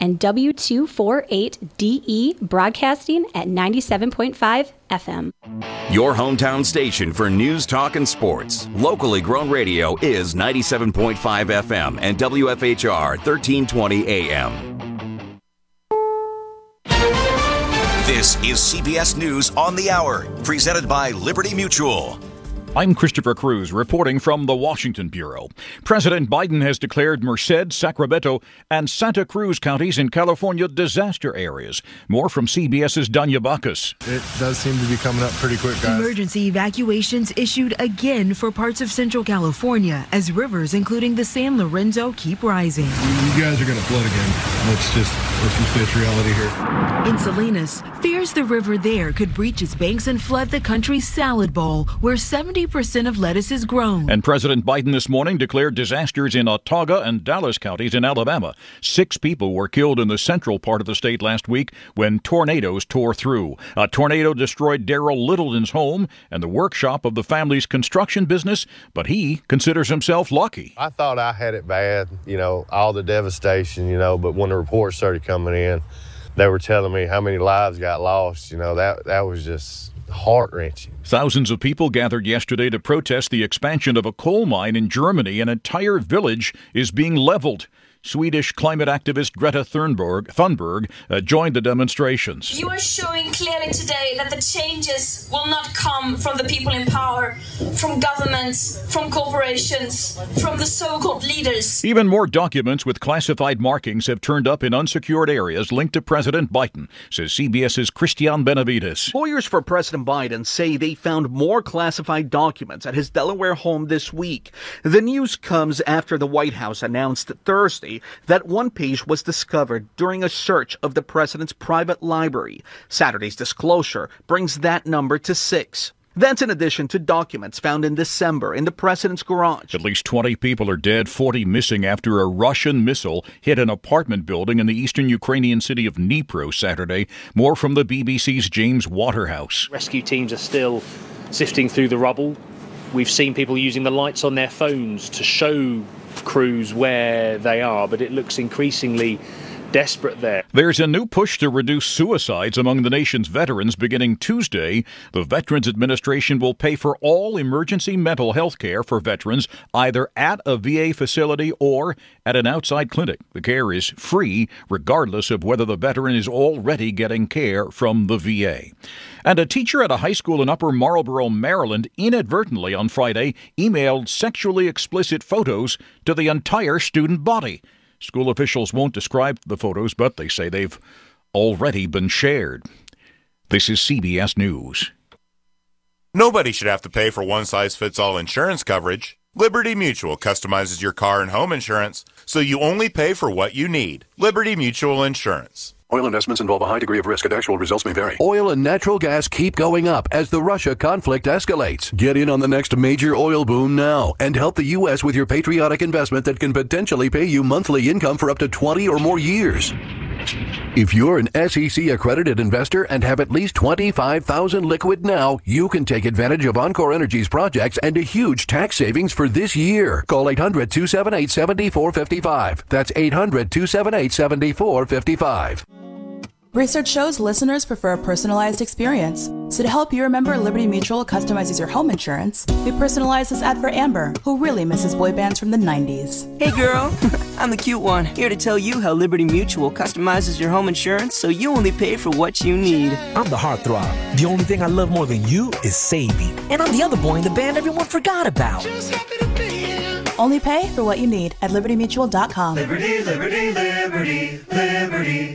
and W248DE broadcasting at 97.5 FM. Your hometown station for news, talk, and sports. Locally grown radio is 97.5 FM and WFHR 1320 AM. This is CBS News on the Hour, presented by Liberty Mutual. I'm Christopher Cruz reporting from the Washington Bureau. President Biden has declared Merced, Sacramento, and Santa Cruz counties in California disaster areas. More from CBS's Danya Bacchus. It does seem to be coming up pretty quick, guys. Emergency evacuations issued again for parts of Central California as rivers, including the San Lorenzo, keep rising. You guys are going to flood again. Let's just face reality here. In Salinas, fears the river there could breach its banks and flood the country's salad bowl, where 70% of lettuce is grown. And President Biden this morning declared disasters in Autauga and Dallas counties in Alabama. 6 people were killed in the central part of the state last week when tornadoes tore through. A tornado destroyed Darrell Littleton's home and the workshop of the family's construction business, but he considers himself lucky. I thought I had it bad, all the devastation, but when the reports started coming in, they were telling me how many lives got lost. That was just heart-wrenching. Thousands of people gathered yesterday to protest the expansion of a coal mine in Germany. An entire village is being leveled. Swedish climate activist Greta Thunberg joined the demonstrations. You are showing clearly today that the changes will not come from the people in power, from governments, from corporations, from the so-called leaders. Even more documents with classified markings have turned up in unsecured areas linked to President Biden, says CBS's Christian Benavides. Lawyers for President Biden say they found more classified documents at his Delaware home this week. The news comes after the White House announced Thursday that one page was discovered during a search of the president's private library. Saturday's disclosure brings that number to 6. That's in addition to documents found in December in the president's garage. At least 20 people are dead, 40 missing after a Russian missile hit an apartment building in the eastern Ukrainian city of Dnipro Saturday. More from the BBC's James Waterhouse. Rescue teams are still sifting through the rubble. We've seen people using the lights on their phones to show crews where they are, but it looks increasingly desperate there. There's a new push to reduce suicides among the nation's veterans beginning Tuesday. The Veterans Administration will pay for all emergency mental health care for veterans, either at a VA facility or at an outside clinic. The care is free, regardless of whether the veteran is already getting care from the VA. And a teacher at a high school in Upper Marlboro, Maryland, inadvertently on Friday emailed sexually explicit photos to the entire student body. School officials won't describe the photos, but they say they've already been shared. This is CBS News. Nobody should have to pay for one-size-fits-all insurance coverage. Liberty Mutual customizes your car and home insurance, so you only pay for what you need. Liberty Mutual Insurance. Oil investments involve a high degree of risk and actual results may vary. Oil and natural gas keep going up as the Russia conflict escalates. Get in on the next major oil boom now and help the U.S. with your patriotic investment that can potentially pay you monthly income for up to 20 or more years. If you're an SEC-accredited investor and have at least $25,000 liquid now, you can take advantage of Encore Energy's projects and a huge tax savings for this year. Call 800-278-7455. That's 800-278-7455. Research shows listeners prefer a personalized experience. So to help you remember, Liberty Mutual customizes your home insurance. We personalized this ad for Amber, who really misses boy bands from the 90s. Hey girl, I'm the cute one, here to tell you how Liberty Mutual customizes your home insurance so you only pay for what you need. I'm the heartthrob. The only thing I love more than you is Sadie. And I'm the other boy in the band everyone forgot about. Only pay for what you need at libertymutual.com. Liberty, liberty, liberty, liberty.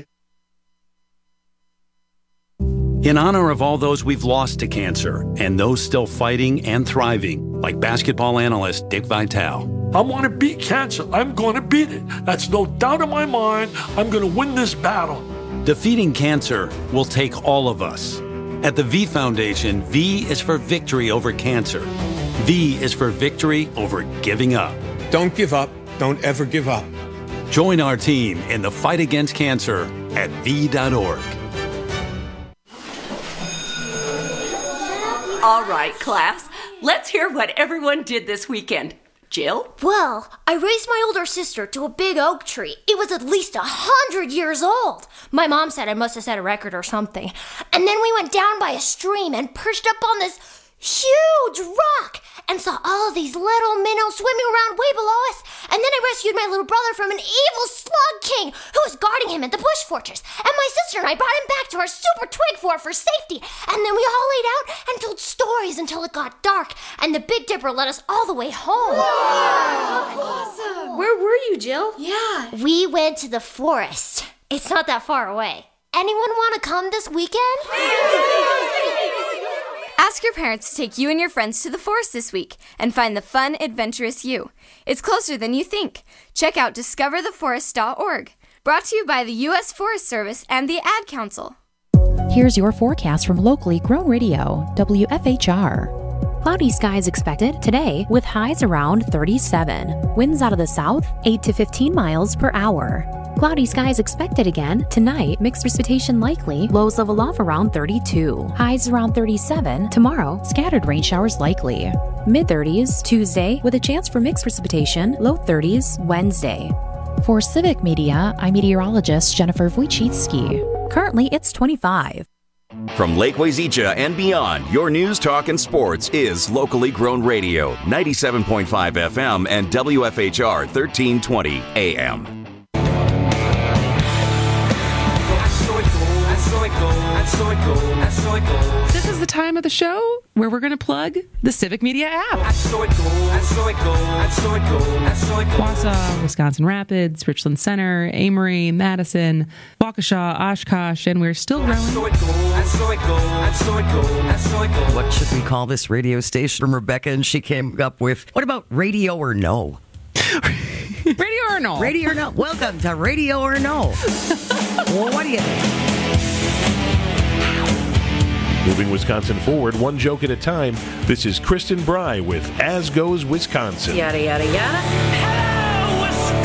In honor of all those we've lost to cancer and those still fighting and thriving, like basketball analyst Dick Vitale. I want to beat cancer. I'm going to beat it. That's no doubt in my mind. I'm going to win this battle. Defeating cancer will take all of us. At the V Foundation, V is for victory over cancer. V is for victory over giving up. Don't give up. Don't ever give up. Join our team in the fight against cancer at V.org. All right, class, let's hear what everyone did this weekend. Jill? Well, I raised my older sister to a big oak tree. It was at least 100 years old. My mom said I must have set a record or something. And then we went down by a stream and perched up on this huge rock and saw all these little minnows swimming around way below us. And then I rescued my little brother from an evil slug king who was guarding him at the bush fortress. And my sister and I brought him back to our super twig fort for safety. And then we all laid out and told stories until it got dark. And the Big Dipper led us all the way home. Awesome. Where were you, Jill? Yeah. We went to the forest. It's not that far away. Anyone want to come this weekend? Ask your parents to take you and your friends to the forest this week and find the fun, adventurous you. It's closer than you think. Check out discovertheforest.org. Brought to you by the U.S. Forest Service and the Ad Council. Here's your forecast from locally grown radio, WFHR. Cloudy skies expected today with highs around 37. Winds out of the south, 8 to 15 miles per hour. Cloudy skies expected again tonight, mixed precipitation likely, lows level off around 32. Highs around 37. Tomorrow, scattered rain showers likely. Mid-30s Tuesday with a chance for mixed precipitation, low 30s Wednesday. For Civic Media, I'm meteorologist Jennifer Wojcicki. Currently, it's 25. From Lake Wazeecha and beyond, your news, talk, and sports is locally grown radio, 97.5 FM and WFHR 1320 AM. This is the time of the show where we're going to plug the Civic Media app. Wausau, Wisconsin Rapids, Richland Center, Amory, Madison, Waukesha, Oshkosh, and we're still growing. What should we call this radio station? From Rebecca, and she came up with, what about Radio or No? Radio or No? Radio or No. Welcome to Radio or No. Well, what do you think? Moving Wisconsin forward, one joke at a time. This is Kristen Bry with As Goes Wisconsin. Yada, yada, yada. Hello,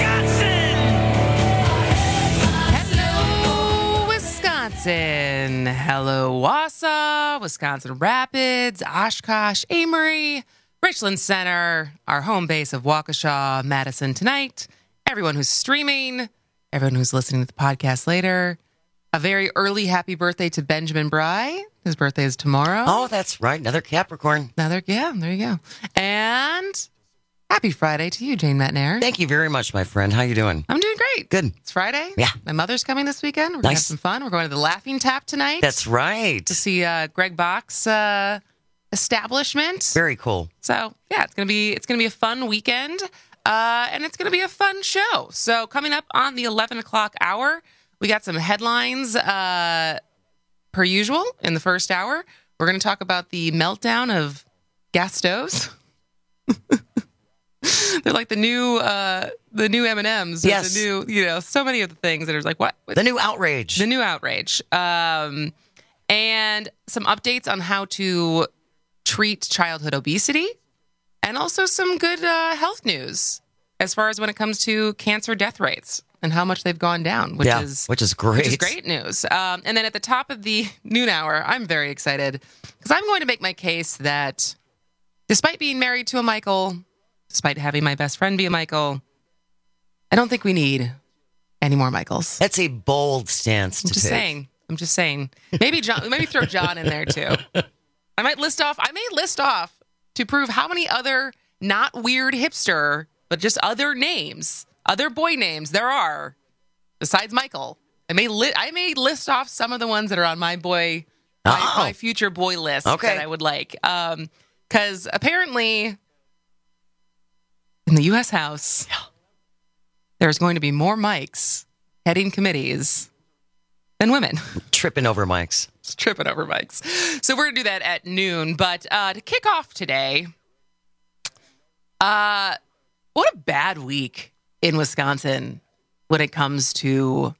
Wisconsin! Hello, Wisconsin. Hello, Wausau, Wisconsin Rapids, Oshkosh, Amory, Richland Center, our home base of Waukesha, Madison tonight. Everyone who's streaming, everyone who's listening to the podcast later. A very early happy birthday to Benjamin Bry. His birthday is tomorrow. Oh, that's right. Another Capricorn. Yeah, there you go. And happy Friday to you, Jane Metnair. Thank you very much, my friend. How you doing? I'm doing great. Good. It's Friday. Yeah. My mother's coming this weekend. We're going to have some fun. We're going to the Laughing Tap tonight. That's right. To see Greg Bach's establishment. Very cool. So, yeah, it's going to be a fun weekend. And it's going to be a fun show. So, coming up on the 11 o'clock hour, we got some headlines per usual in the first hour. We're going to talk about the meltdown of gas stoves. They're like the new M&Ms. Yes. The new, so many of the things that are like, what? The new outrage. The new outrage. And some updates on how to treat childhood obesity. And also some good health news as far as when it comes to cancer death rates and how much they've gone down, which is great. Which is great news. And then at the top of the noon hour, I'm very excited because I'm going to make my case that despite being married to a Michael, despite having my best friend be a Michael, I don't think we need any more Michaels. That's a bold stance to take. I'm just saying. Maybe John. Maybe throw John in there too. I may list off to prove how many other not weird hipster, but just other names. Other boy names there are besides Michael. I may list off some of the ones that are on my future boy list that I would like. Because apparently in the U.S. House, there's going to be more Mikes heading committees than women. Tripping over mics. So we're going to do that at noon. But to kick off today, what a bad week in Wisconsin when it comes to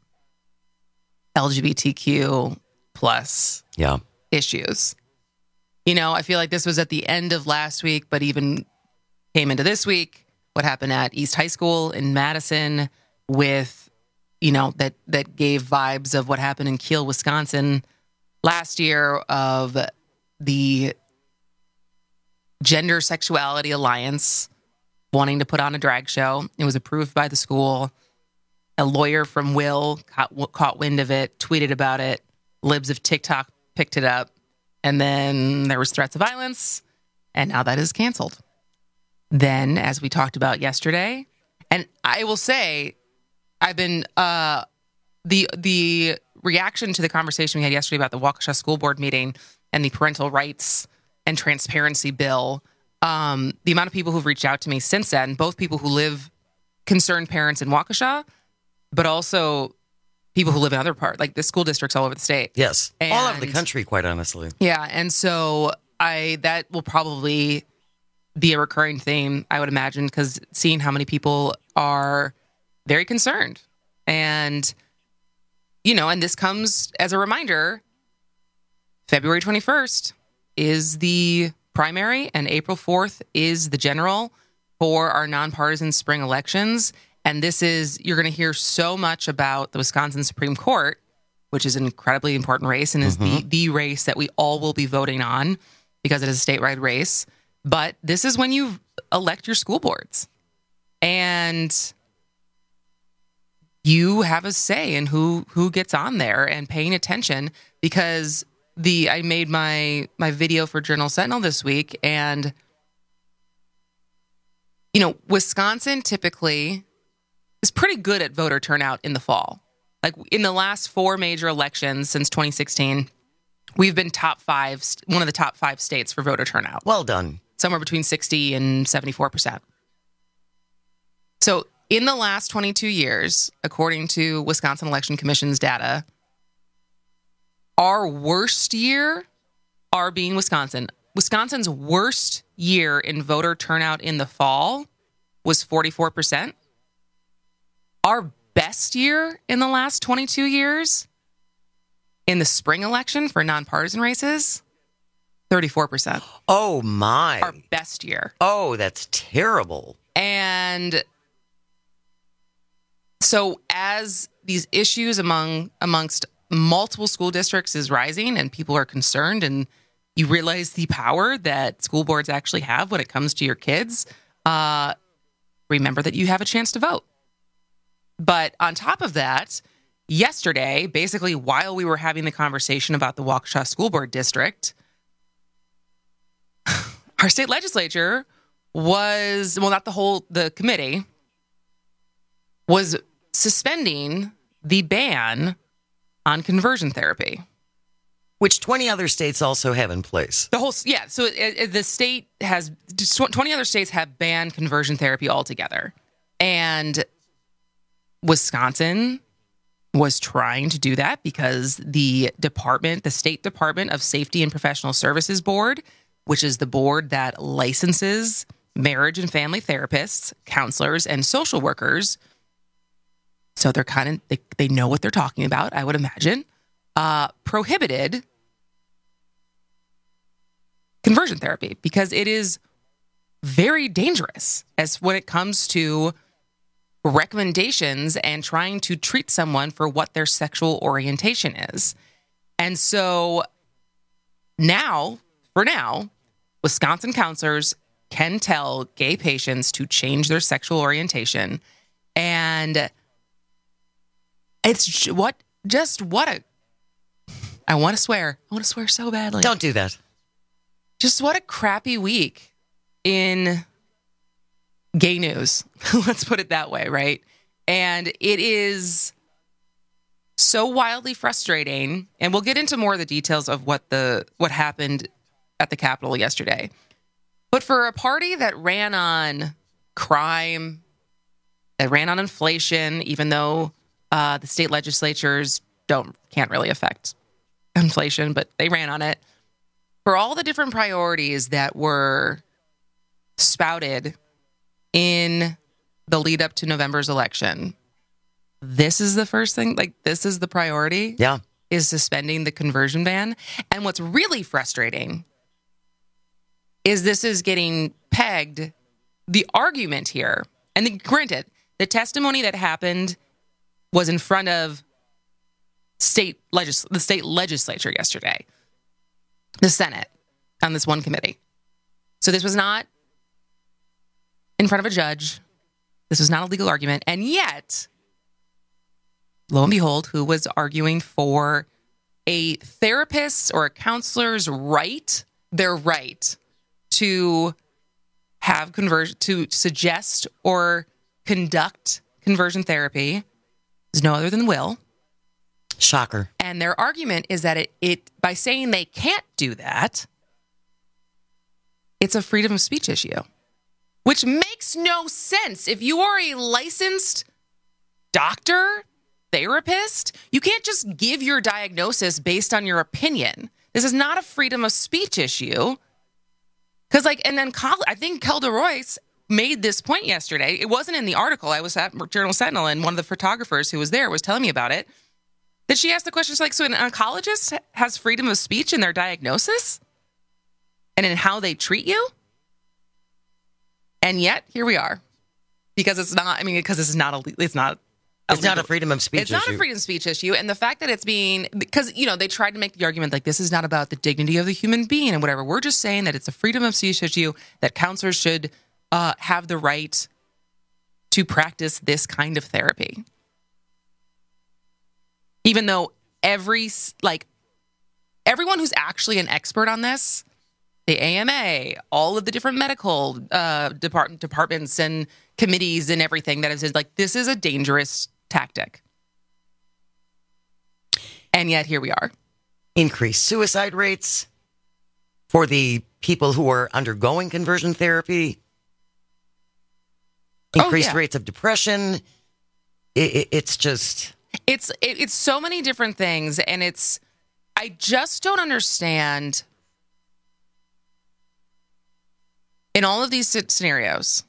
LGBTQ plus issues. I feel like this was at the end of last week, but even came into this week. What happened at East High School in Madison with, that gave vibes of what happened in Kiel, Wisconsin last year of the Gender Sexuality Alliance wanting to put on a drag show. It was approved by the school. A lawyer from Will caught wind of it, tweeted about it. Libs of TikTok picked it up. And then there was threats of violence. And now that is canceled. Then, as we talked about yesterday, and I will say, I've been, the reaction to the conversation we had yesterday about the Waukesha School Board meeting and the parental rights and transparency bill, the amount of people who've reached out to me since then, both people who live, concerned parents in Waukesha, but also people who live in other parts, like the school districts all over the state. Yes. All over the country, quite honestly. Yeah. And so that will probably be a recurring theme, I would imagine, because seeing how many people are very concerned. And, and this comes as a reminder, February 21st is the primary and April 4th is the general for our nonpartisan spring elections. And you're going to hear so much about the Wisconsin Supreme Court, which is an incredibly important race and is the race that we all will be voting on because it is a statewide race. But this is when you elect your school boards. And you have a say in who gets on there and paying attention, because I made my video for Journal Sentinel this week, and Wisconsin typically is pretty good at voter turnout in the fall. Like in the last 4 major elections since 2016, we've been one of the top 5 states for voter turnout. Well done. Somewhere between 60 and 74%. So in the last 22 years, according to Wisconsin Election Commission's data, our worst year, our being Wisconsin, Wisconsin's worst year in voter turnout in the fall was 44%. Our best year in the last 22 years in the spring election for nonpartisan races, 34%. Oh, my. Our best year. Oh, that's terrible. And so as these issues amongst multiple school districts is rising and people are concerned and you realize the power that school boards actually have when it comes to your kids, remember that you have a chance to vote. But on top of that, yesterday, basically while we were having the conversation about the Waukesha School Board District, our state legislature the committee was suspending the ban on conversion therapy, which 20 other states also have in place. So the state has 20 other states have banned conversion therapy altogether, and Wisconsin was trying to do that because the State Department of Safety and Professional Services Board, which is the board that licenses marriage and family therapists, counselors, and social workers. So they're they know what they're talking about, I would imagine, prohibited conversion therapy because it is very dangerous when it comes to recommendations and trying to treat someone for what their sexual orientation is. And so for now, Wisconsin counselors can tell gay patients to change their sexual orientation. And it's I want to swear. I want to swear so badly. Don't do that. Just what a crappy week in gay news. Let's put it that way, right? And it is so wildly frustrating. And we'll get into more of the details of what happened at the Capitol yesterday. But for a party that ran on crime, that ran on inflation, even though the state legislatures can't really affect inflation, but they ran on it. For all the different priorities that were spouted in the lead up to November's election, this is the first thing, this is the priority. Yeah. Is suspending the conversion ban. And what's really frustrating is this is getting pegged, the argument here, and granted, the testimony that happened was in front of the state legislature yesterday, the Senate, on this one committee. So this was not in front of a judge. This was not a legal argument. And yet, lo and behold, who was arguing for a therapist's or a counselor's right, their right to have conversion, to suggest or conduct conversion therapy is no other than Will. Shocker. And their argument is that it by saying they can't do that, it's a freedom of speech issue, which makes no sense. If you are a licensed doctor, therapist, you can't just give your diagnosis based on your opinion. This is not a freedom of speech issue. Because, and then I think Kelda Royce made this point yesterday. It wasn't in the article. I was at Journal Sentinel, and one of the photographers who was there was telling me about it. That she asked the question, so an oncologist has freedom of speech in their diagnosis and in how they treat you? And yet, here we are. Because it's not a freedom of speech issue. It's not a freedom of speech issue. And the fact that it's being, because, they tried to make the argument this is not about the dignity of the human being and whatever. We're just saying that it's a freedom of speech issue, that counselors should have the right to practice this kind of therapy. Even though everyone who's actually an expert on this, the AMA, all of the different medical departments and committees and everything that is this is a dangerous tactic. And yet here we are. Increased suicide rates for the people who are undergoing conversion therapy. Increased rates of depression. It's just... It's so many different things, and I just don't understand in all of these scenarios.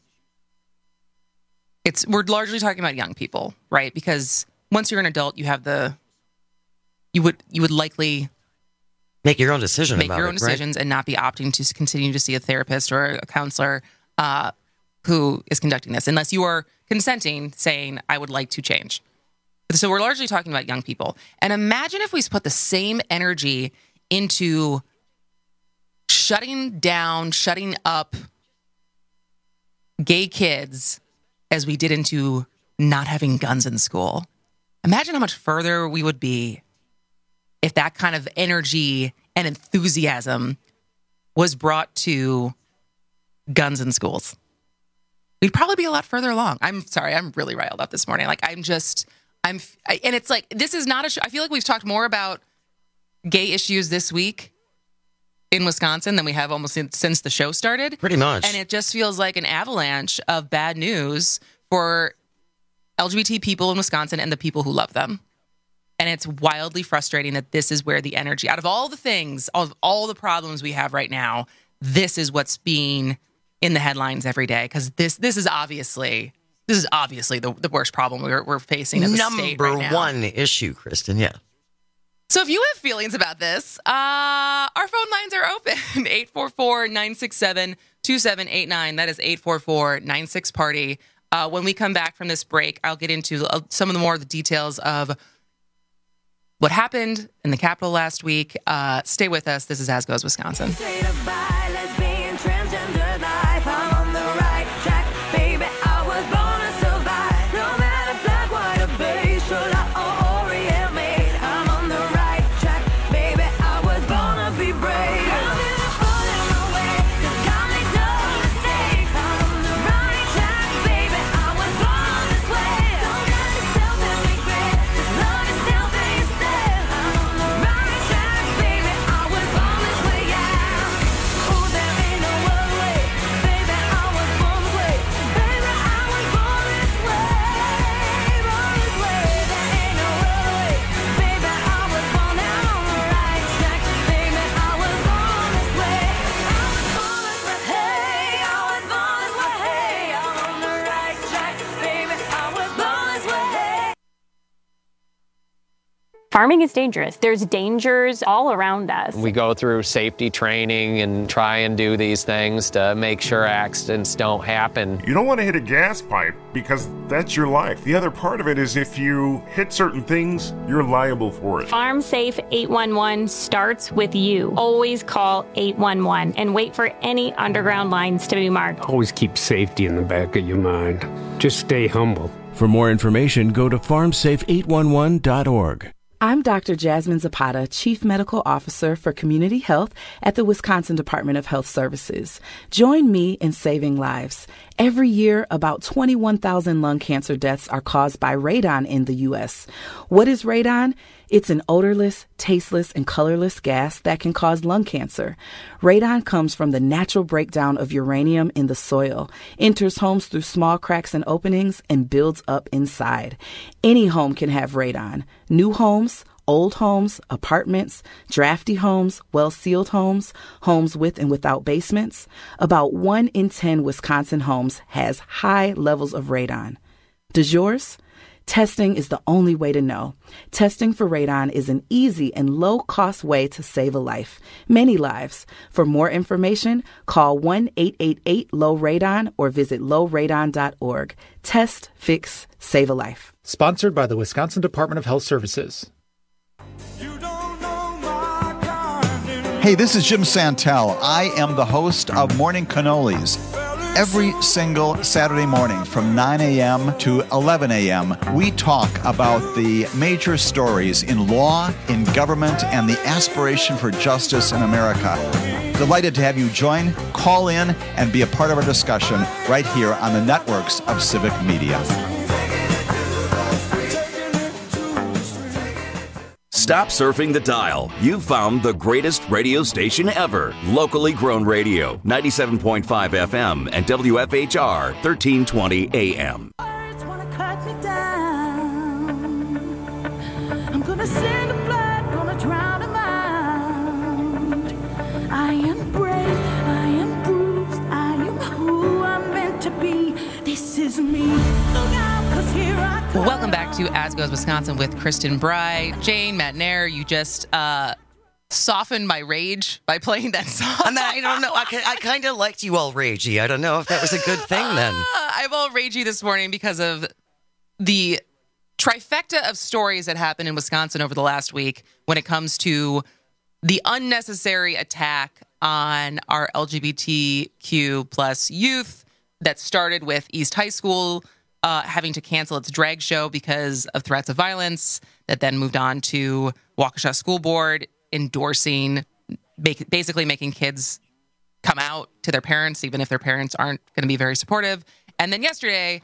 We're largely talking about young people, right? Because once you're an adult, you have you would likely make your own decision, decisions, and not be opting to continue to see a therapist or a counselor who is conducting this, unless you are consenting, saying, "I would like to change." So we're largely talking about young people. And imagine if we put the same energy into shutting up gay kids as we did into not having guns in school. Imagine how much further we would be if that kind of energy and enthusiasm was brought to guns in schools. We'd probably be a lot further along. I'm sorry, I'm really riled up this morning. And it's this is not a show. I feel like we've talked more about gay issues this week in Wisconsin than we have almost since the show started. Pretty much. And it just feels like an avalanche of bad news for LGBT people in Wisconsin and the people who love them. And it's wildly frustrating that this is where the energy, out of all the things, of all the problems we have right now, this is what's being in the headlines every day. Because this is obviously the worst problem we're facing as a state right now. Number one issue, Kristen, yeah. So if you have feelings about this, our phone lines are open. 844-967-2789. That is 844-96-PARTY. When we come back from this break, I'll get into some of the details of what happened in the Capitol last week. Stay with us. This is As Goes Wisconsin. Farming is dangerous. There's dangers all around us. We go through safety training and try and do these things to make sure accidents don't happen. You don't want to hit a gas pipe because that's your life. The other part of it is if you hit certain things, you're liable for it. Farm Safe 811 starts with you. Always call 811 and wait for any underground lines to be marked. Always keep safety in the back of your mind. Just stay humble. For more information, go to farmsafe811.org. I'm Dr. Jasmine Zapata, Chief Medical Officer for Community Health at the Wisconsin Department of Health Services. Join me in saving lives. Every year, about 21,000 lung cancer deaths are caused by radon in the U.S. What is radon? It's an odorless, tasteless, and colorless gas that can cause lung cancer. Radon comes from the natural breakdown of uranium in the soil, enters homes through small cracks and openings, and builds up inside. Any home can have radon. New homes, old homes, apartments, drafty homes, well-sealed homes, homes with and without basements. About 1 in 10 Wisconsin homes has high levels of radon. Does yours? Testing is the only way to know. Testing for radon is an easy and low-cost way to save a life, many lives. For more information, call 1-888-LOW-RADON or visit lowradon.org. Test, fix, save a life. Sponsored by the Wisconsin Department of Health Services. Hey, this is Jim Santel. I am the host of Morning Cannolis. Every single Saturday morning from 9 a.m. to 11 a.m., we talk about the major stories in law, in government, and the aspiration for justice in America. Delighted to have you join, call in, and be a part of our discussion right here on the networks of Civic Media. Stop surfing the dial. You've found the greatest radio station ever. Locally grown radio, 97.5 FM and WFHR, 1320 AM. I'm gonna send a flood, gonna drown them out. I am brave, I am bruised, I am who I'm meant to be. This is me. Look out, 'cause here I come. Welcome back to As Goes Wisconsin with Kristen Bry. Jane, Matt Nair, you just softened my rage by playing that song. I don't know. I kind of liked you all ragey. I don't know if that was a good thing then. I'm all ragey this morning because of the trifecta of stories that happened in Wisconsin over the last week when it comes to the unnecessary attack on our LGBTQ plus youth that started with East High School having to cancel its drag show because of threats of violence, that then moved on to Waukesha School Board endorsing, basically making kids come out to their parents, even if their parents aren't going to be very supportive. And then yesterday,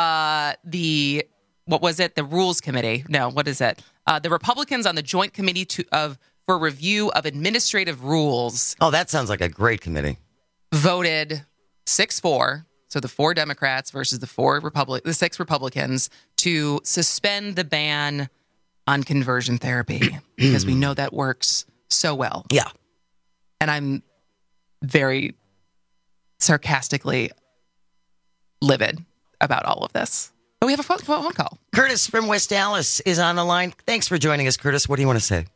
the Rules Committee? No, what is it? The Republicans on the Joint Committee for Review of Administrative Rules. Oh, that sounds like a great committee. Voted 6-4. So the 4 Democrats versus the 6 Republicans to suspend the ban on conversion therapy because we know that works so well. Yeah. And I'm very sarcastically livid about all of this. But we have a phone call. Curtis from West Dallas is on the line. Thanks for joining us, Curtis. What do you want to say?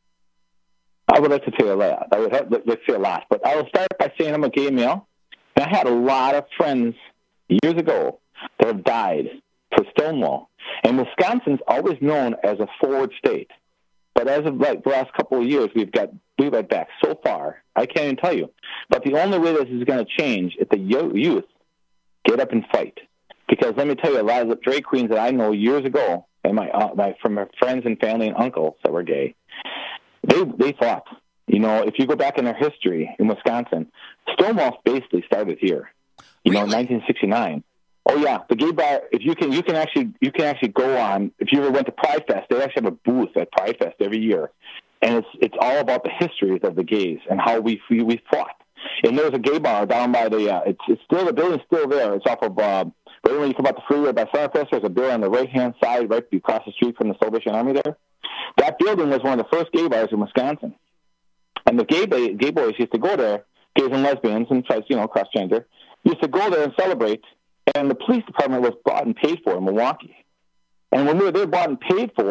I would like to say a lot. I would like to say a lot. But I will start by saying I'm a gay male. And I had a lot of friends years ago that have died for Stonewall. And Wisconsin's always known as a forward state. But as of the last couple of years, we went back so far. I can't even tell you. But the only way this is going to change is the youth get up and fight. Because let me tell you, a lot of the drag queens that I know years ago, and from my friends and family and uncles that were gay, they fought. You know, if you go back in their history in Wisconsin, Stonewall basically started here. You know, in 1969. Oh yeah, the gay bar. If you can actually go on. If you ever went to Pride Fest, they actually have a booth at Pride Fest every year, and it's all about the histories of the gays and how we fought. And there was a gay bar down by the. It's still, the building's still there. It's off of right when you come out the freeway by Summerfest. There's a building on the right hand side, right across the street from the Salvation Army. There, that building was one of the first gay bars in Wisconsin. And the gay boys used to go there, gays and lesbians and cross-gender, used to go there and celebrate. And the police department was bought and paid for in Milwaukee. And when we were there bought and paid for,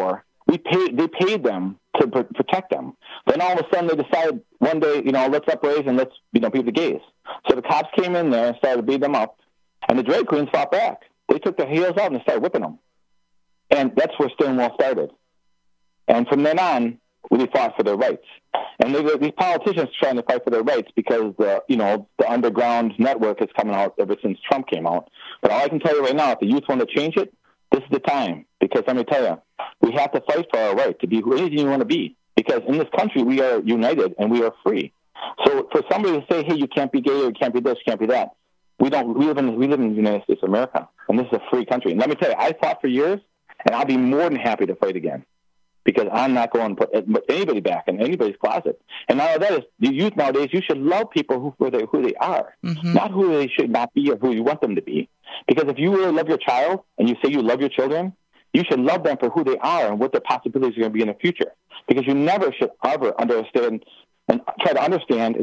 They paid them to protect them. Then all of a sudden they decided one day, let's upraise and let's, beat the gays. So the cops came in there and started to beat them up, and the drag queens fought back. They took their heels out and they started whipping them. And that's where Stonewall started. And from then on, they fought for their rights. And these politicians trying to fight for their rights because the underground network has come out ever since Trump came out. But all I can tell you right now, if the youth want to change it, this is the time. Because let me tell you, we have to fight for our right to be anything you want to be. Because in this country, we are united and we are free. So for somebody to say, hey, you can't be gay or you can't be this, you can't be that, we live in the United States of America. And this is a free country. And let me tell you, I fought for years, and I'll be more than happy to fight again. Because I'm not going to put anybody back in anybody's closet. And all of that is, the youth nowadays, you should love people who they are, not who they should not be or who you want them to be. Because if you really love your child and you say you love your children, you should love them for who they are and what their possibilities are going to be in the future. Because you never should ever understand and try to understand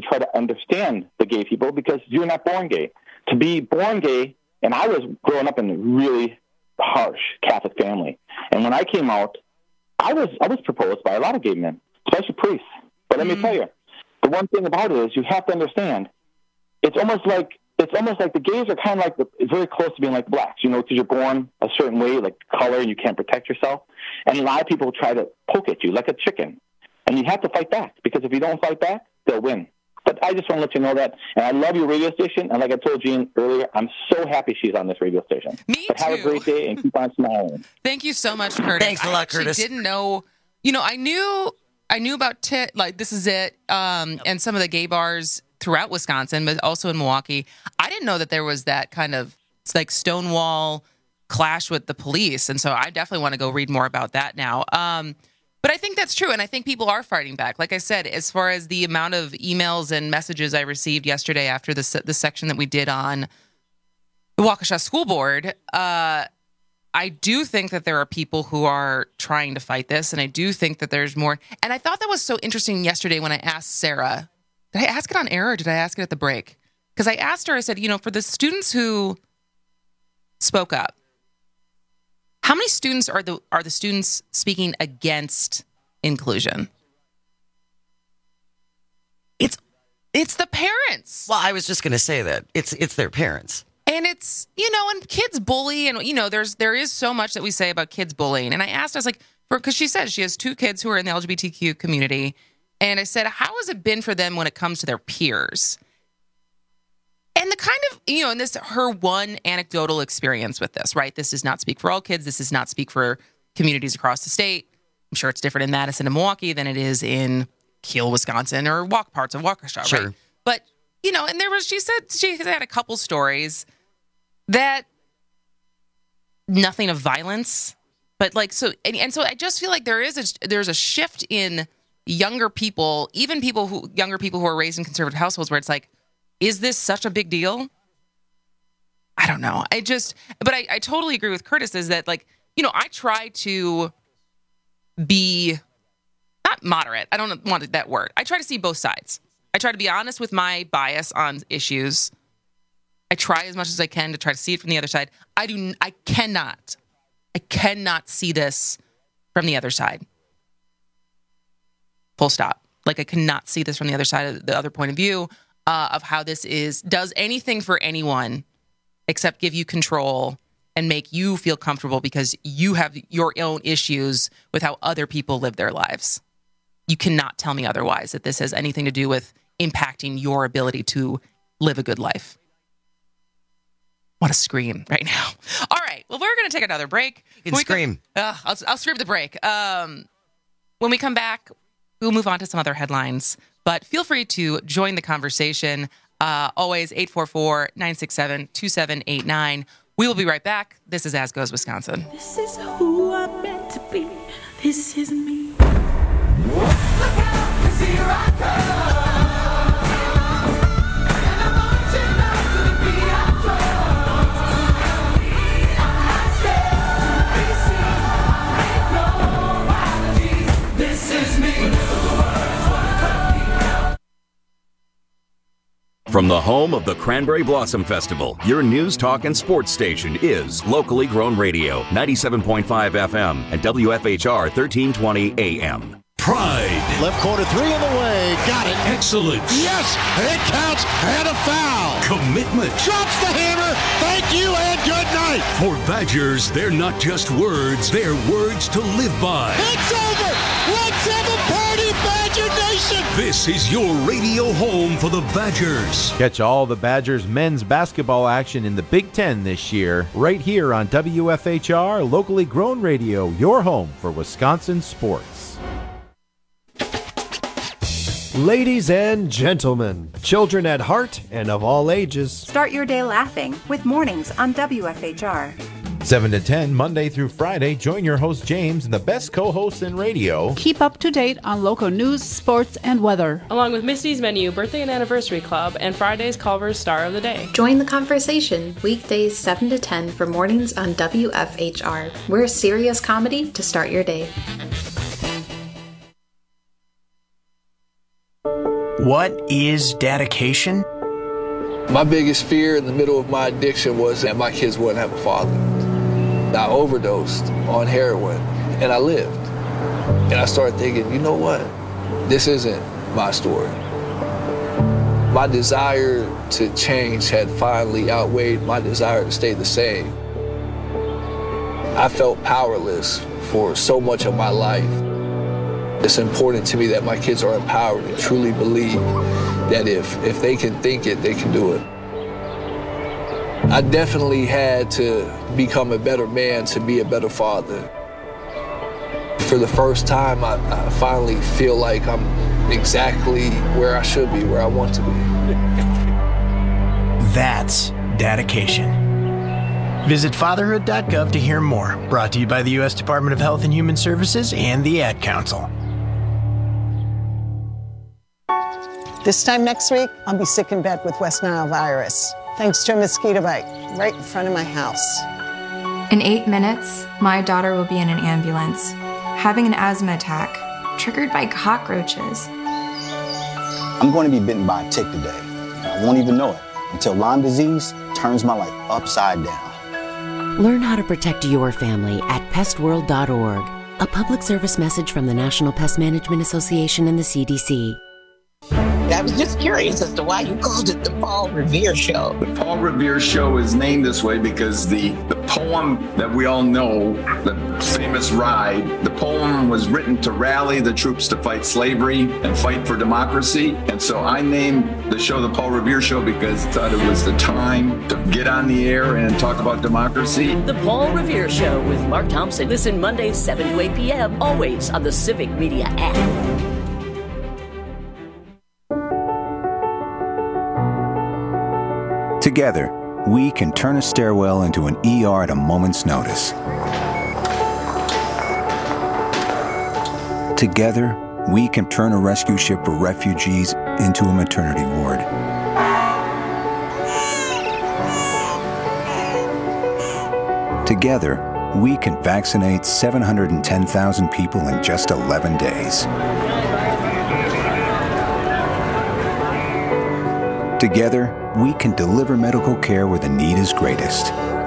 the gay people because you're not born gay. To be born gay, and I was growing up in a really harsh Catholic family. And when I came out, I was proposed by a lot of gay men, especially priests. But let me tell you, the one thing about it is you have to understand, it's almost like the gays are kind of like very close to being like blacks, because you're born a certain way, like color, and you can't protect yourself. And a lot of people try to poke at you like a chicken. And you have to fight back, because if you don't fight back, they'll win. But I just want to let you know that. And I love your radio station. And like I told Jean earlier, I'm so happy she's on this radio station. Me but too. Have a great day and keep on smiling. Thank you so much, Curtis. Thanks a lot, Curtis. I didn't know, I knew about TIT, like This Is It, and some of the gay bars throughout Wisconsin, but also in Milwaukee. I didn't know that there was that kind of like Stonewall clash with the police. And so I definitely want to go read more about that now. But I think that's true, and I think people are fighting back. Like I said, as far as the amount of emails and messages I received yesterday after the section that we did on the Waukesha School Board, I do think that there are people who are trying to fight this, and I do think that there's more. And I thought that was so interesting yesterday when I asked Sarah. Did I ask it on air or did I ask it at the break? Because I asked her, I said, for the students who spoke up, how many students are the students speaking against inclusion? It's the parents. Well, I was just going to say that it's their parents, and it's and kids bully, and there is so much that we say about kids bullying. And I asked, I was like, because she said she has 2 kids who are in the LGBTQ community, and I said, how has it been for them when it comes to their peers? And the kind of, and this, her one anecdotal experience with this, right? This does not speak for all kids. This does not speak for communities across the state. I'm sure it's different in Madison and Milwaukee than it is in Kiel, Wisconsin, or parts of Waukesha, sure. Right? But, and she said she had a couple stories that nothing of violence, but like, so I just feel like there's a shift in younger people, even younger people who are raised in conservative households where it's like, is this such a big deal? I don't know. But I totally agree with Curtis is that like, I try to be not moderate. I don't want that word. I try to see both sides. I try to be honest with my bias on issues. I try as much as I can to try to see it from the other side. I cannot see this from the other side. Full stop. Like I cannot see this from the other side of the other point of view. Of how this does anything for anyone except give you control and make you feel comfortable because you have your own issues with how other people live their lives. You cannot tell me otherwise that this has anything to do with impacting your ability to live a good life. I want to scream right now. All right. Well, we're going to take another break. You can scream. I'll scream the break. When we come back, we'll move on to some other headlines. But feel free to join the conversation. Always 844-967-2789. We will be right back. This is As Goes Wisconsin. This is who I'm meant to be. This is me. Look out, 'cause here I come. From the home of the Cranberry Blossom Festival, your news, talk, and sports station is Locally Grown Radio, 97.5 FM and WFHR 1320 AM. Pride. Left corner three in the way. Got it. Excellence. Yes, it counts and a foul. Commitment. Drops the hammer. Thank you and good night. For Badgers, they're not just words, they're words to live by. It's over. Let's have a party, Badger Nation. This is your radio home for the Badgers. Catch all the Badgers men's basketball action in the Big Ten this year, right here on WFHR, Locally Grown Radio, your home for Wisconsin sports. Ladies and gentlemen, children at heart and of all ages. Start your day laughing with Mornings on WFHR. 7 to 10, Monday through Friday. Join your host, James, and the best co-hosts in radio. Keep up to date on local news, sports, and weather. Along with Misty's Menu, Birthday and Anniversary Club, and Friday's Culver's Star of the Day. Join the conversation weekdays 7 to 10 for Mornings on WFHR. We're serious comedy to start your day. What is dedication? My biggest fear in the middle of my addiction was that my kids wouldn't have a father. I overdosed on heroin, and I lived. And I started thinking, you know what? This isn't my story. My desire to change had finally outweighed my desire to stay the same. I felt powerless for so much of my life. It's important to me that my kids are empowered and truly believe that if they can think it, they can do it. I definitely had to become a better man to be a better father. For the first time, I finally feel like I'm exactly where I should be, where I want to be. That's dedication. Visit fatherhood.gov to hear more. Brought to you by the U.S. Department of Health and Human Services and the Ad Council. This time next week, I'll be sick in bed with West Nile virus, thanks to a mosquito bite right in front of my house. In 8 minutes, my daughter will be in an ambulance, having an asthma attack, triggered by cockroaches. I'm going to be bitten by a tick today. I won't even know it until Lyme disease turns my life upside down. Learn how to protect your family at pestworld.org. A public service message from the National Pest Management Association and the CDC. I was just curious as to why you called it the Paul Revere Show. The Paul Revere Show is named this way because the poem that we all know, the famous Ride, the poem was written to rally the troops to fight slavery and fight for democracy. And so I named the show the Paul Revere Show because I thought it was the time to get on the air and talk about democracy. The Paul Revere Show with Mark Thompson. Listen Mondays 7 to 8 p.m. always on the Civic Media app. Together, we can turn a stairwell into an ER at a moment's notice. Together, we can turn a rescue ship for refugees into a maternity ward. Together, we can vaccinate 710,000 people in just 11 days. Together, we can deliver medical care where the need is greatest.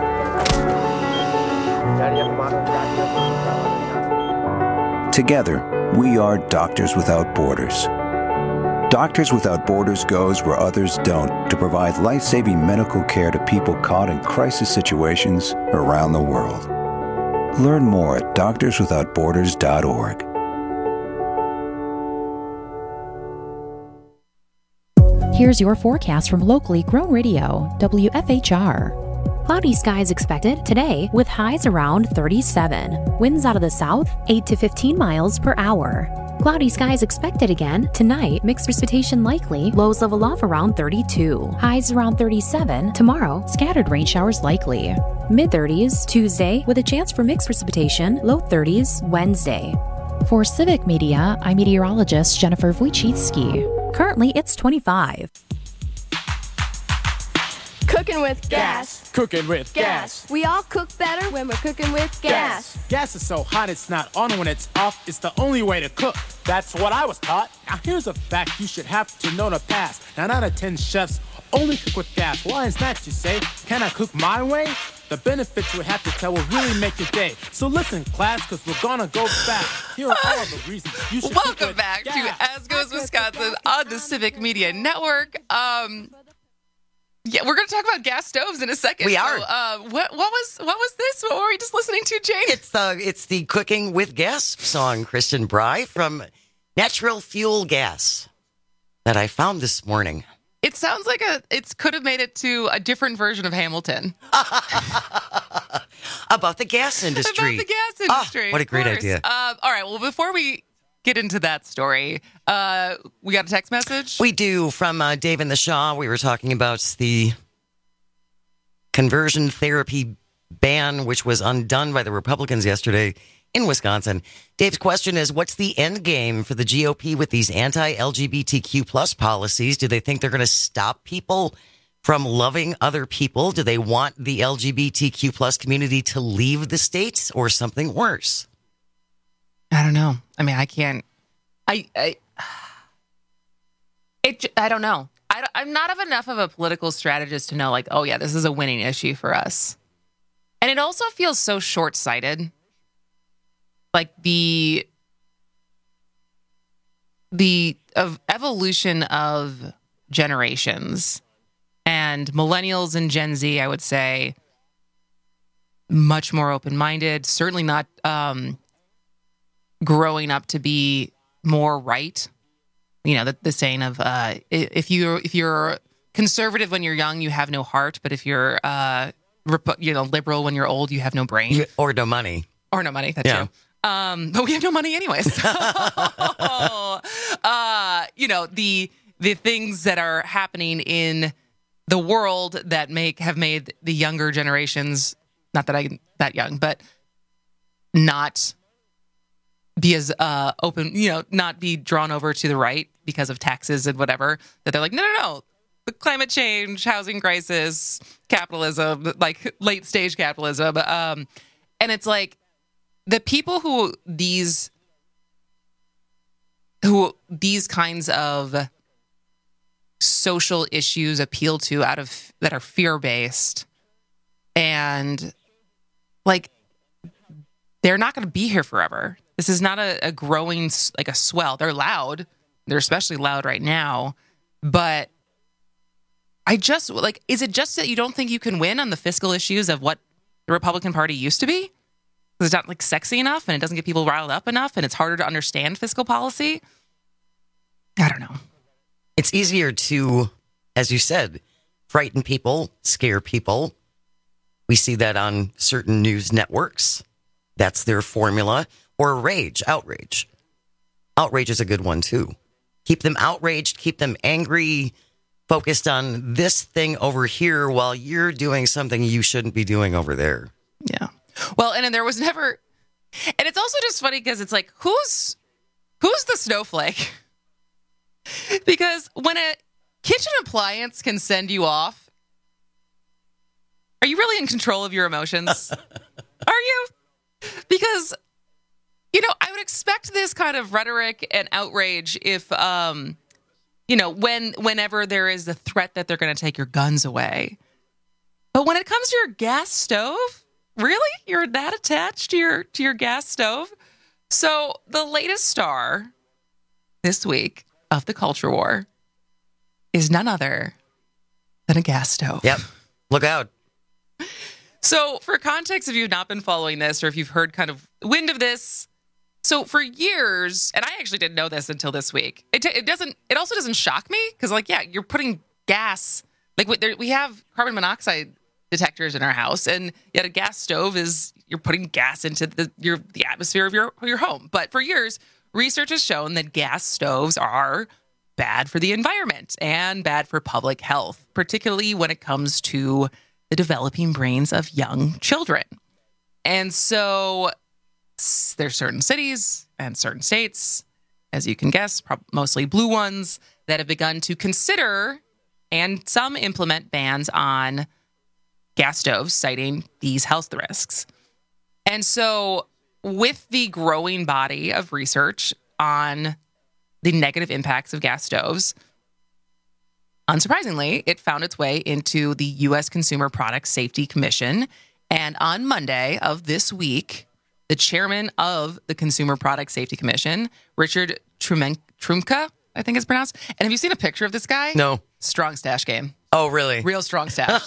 Together, we are Doctors Without Borders. Doctors Without Borders goes where others don't to provide life-saving medical care to people caught in crisis situations around the world. Learn more at doctorswithoutborders.org. Here's your forecast from Locally Grown Radio, WFHR. Cloudy skies expected today with highs around 37. Winds out of the south, 8 to 15 miles per hour. Cloudy skies expected again tonight. Mixed precipitation likely. Lows level off around 32. Highs around 37. Tomorrow, scattered rain showers likely. Mid-30s Tuesday with a chance for mixed precipitation. Low 30s Wednesday. For Civic Media, I'm meteorologist Jennifer Wojcicki. Currently, it's 25. Cooking with gas. Cooking with gas. We all cook better when we're cooking with gas. Gas is so hot it's not on when it's off. It's the only way to cook. That's what I was taught. Now here's a fact you should have to know to pass. 9 out of 10 chefs only cook with gas. Why is that, you say? Can I cook my way? The benefits we have to tell will really make your day. So listen, class, because we're going to go back. Here are all the reasons you should cook Welcome with back gas. to As Goes Wisconsin on the Civic Media Network. Yeah, we're going to talk about gas stoves in a second. We are. So, what was this? What were we just listening to, Jane? It's the Cooking with Gas song, Kristen Bry, from Natural Fuel Gas that I found this morning. It sounds like it could have made it to a different version of Hamilton. About the gas industry. About the gas industry. What a great idea. All right, well, before we get into that story, we got a text message? We do, from Dave in the Shaw. We were talking about the conversion therapy ban, which was undone by the Republicans yesterday in Wisconsin. Dave's question is, what's the end game for the GOP with these anti-LGBTQ plus policies? Do they think they're going to stop people from loving other people? Do they want the LGBTQ plus community to leave the state or something worse? I don't know. I mean, I can't. I don't know. I'm not enough of a political strategist to know, like, oh yeah, this is a winning issue for us. And it also feels so short-sighted. Like the evolution of generations, and millennials and Gen Z, I would say, much more open-minded. Certainly not growing up to be more right. You know, the saying of if you're conservative when you're young, you have no heart, but if you're liberal when you're old, you have no brain or no money. Or no money. That's true. But we have no money anyways. The things that are happening in the world that have made the younger generations, not that I'm that young, but not be as open, not be drawn over to the right because of taxes and whatever, that they're like, no. The climate change, housing crisis, capitalism, like late stage capitalism. And it's like, the people who these kinds of social issues appeal to that are fear-based, and like, they're not going to be here forever. This is not a growing, like a swell. They're loud. They're especially loud right now. But I just, like, is it just that you don't think you can win on the fiscal issues of what the Republican Party used to be? Because it's not like sexy enough and it doesn't get people riled up enough and it's harder to understand fiscal policy? I don't know. It's easier to, as you said, frighten people, scare people. We see that on certain news networks. That's their formula. Or outrage. Outrage is a good one, too. Keep them outraged, keep them angry, focused on this thing over here while you're doing something you shouldn't be doing over there. Yeah. Well, and then there was never, and it's also just funny because it's like, who's the snowflake? Because when a kitchen appliance can send you off, are you really in control of your emotions? Are you? Because, I would expect this kind of rhetoric and outrage if, whenever there is the threat that they're going to take your guns away. But when it comes to your gas stove, really? You're that attached to your gas stove? So the latest star this week of the culture war is none other than a gas stove. Yep. Look out. So for context, if you've not been following this or if you've heard kind of wind of this, so for years, and I actually didn't know this until this week, it also doesn't shock me because, like, yeah, you're putting gas, like we have carbon monoxide detectors in our house, and yet a gas stove you're putting gas into the atmosphere of your home. But for years, research has shown that gas stoves are bad for the environment and bad for public health, particularly when it comes to the developing brains of young children. And so there's certain cities and certain states, as you can guess, mostly blue ones, that have begun to consider and some implement bans on gas stoves, citing these health risks. And so with the growing body of research on the negative impacts of gas stoves, unsurprisingly, it found its way into the U.S. Consumer Product Safety Commission. And on Monday of this week, the chairman of the Consumer Product Safety Commission, Richard Trumka, I think it's pronounced. And have you seen a picture of this guy? No. Strong stash game. Oh, really? Real strong stash.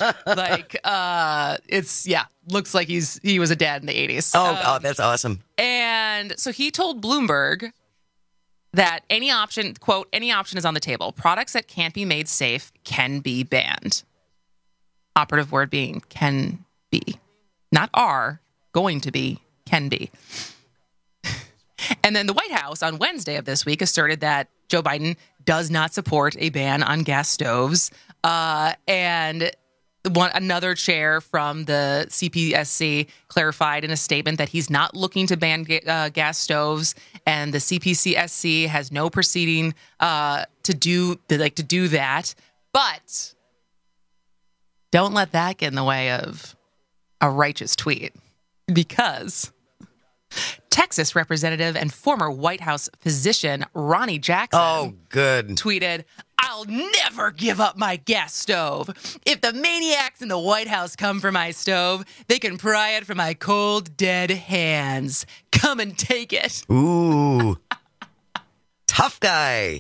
Looks like he was a dad in the 80s. Oh, that's awesome. And so he told Bloomberg that any option, quote, any option is on the table. Products that can't be made safe can be banned. Operative word being can be. Not are, going to be, can be. And then the White House on Wednesday of this week asserted that Joe Biden does not support a ban on gas stoves. And another chair from the CPSC clarified in a statement that he's not looking to ban gas stoves, and the CPSC has no proceeding to do that. But don't let that get in the way of a righteous tweet, because Texas representative and former White House physician Ronnie Jackson tweeted, "I'll never give up my gas stove. If the maniacs in the White House come for my stove, they can pry it from my cold, dead hands. Come and take it." Ooh. Tough guy.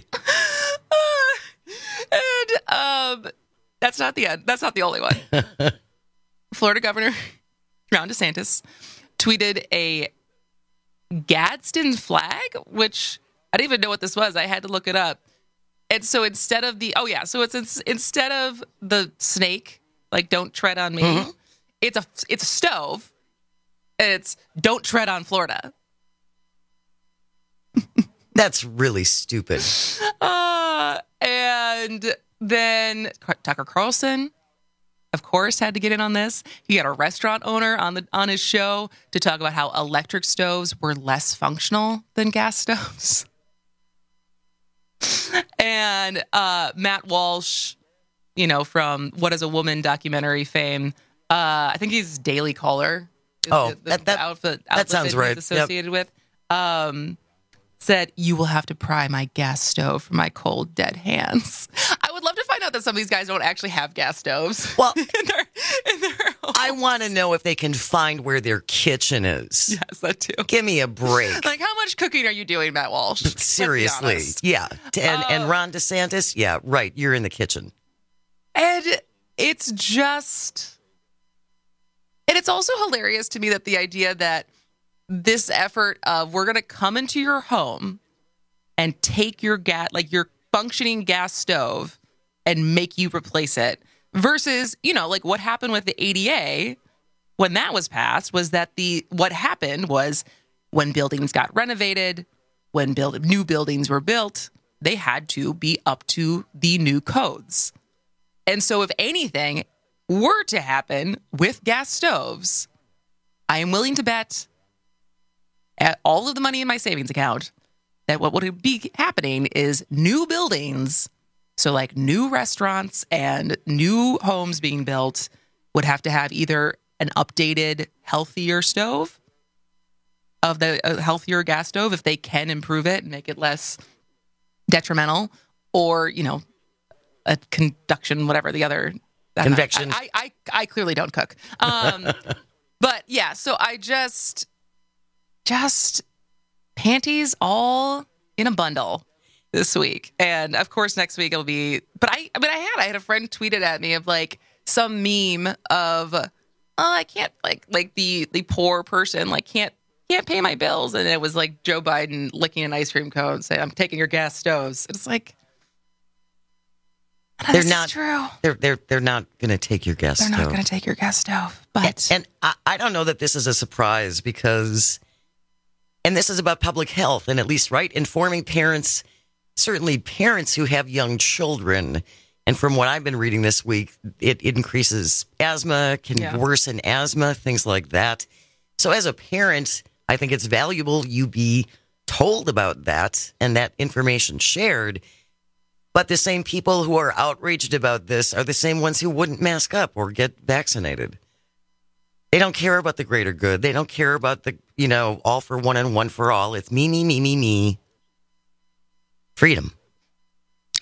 And that's not the end. That's not the only one. Florida Governor Ron DeSantis tweeted a Gadsden flag, which I didn't even know what this was. I had to look it up. And so instead of instead of the snake, like don't tread on me, it's a stove. And it's don't tread on Florida. That's really stupid. And then Tucker Carlson, of course, had to get in on this. He had a restaurant owner on his show to talk about how electric stoves were less functional than gas stoves. And Matt Walsh, from What Is a Woman documentary fame, I think he's Daily Caller. That sounds right. He's associated with. Said, "You will have to pry my gas stove from my cold, dead hands." I would love to find out that some of these guys don't actually have gas stoves. Well, in their homes. I want to know if they can find where their kitchen is. Yes, that too. Give me a break. Like, how much cooking are you doing, Matt Walsh? Seriously. Yeah. And Ron DeSantis, yeah, right. You're in the kitchen. And it's just... And it's also hilarious to me that the idea that this effort of we're going to come into your home and take your your functioning gas stove and make you replace it versus, like what happened with the ADA when that was passed was that what happened was when buildings got renovated, when new buildings were built, they had to be up to the new codes. And so if anything were to happen with gas stoves, I am willing to bet at all of the money in my savings account that what would be happening is new buildings, so like new restaurants and new homes being built, would have to have either an updated, healthier stove, a healthier gas stove if they can improve it and make it less detrimental, or, a conduction, whatever the other... Convection. I clearly don't cook. But yeah, so I just panties all in a bundle this week. And of course next week it'll be, but I had a friend tweeted at me of like some meme of, I can't like the poor person, like can't pay my bills. And it was like Joe Biden licking an ice cream cone saying, "I'm taking your gas stoves." It's like, they're not true. They're not going to take your gas stove. They're not going to take your gas stove. But and I don't know that this is a surprise because, and this is about public health and at least informing parents, certainly parents who have young children. And from what I've been reading this week, it increases asthma, can worsen asthma, things like that. So as a parent, I think it's valuable you be told about that and that information shared. But the same people who are outraged about this are the same ones who wouldn't mask up or get vaccinated. They don't care about the greater good. They don't care about the, all for one and one for all. It's me, me, me, me, me. Freedom.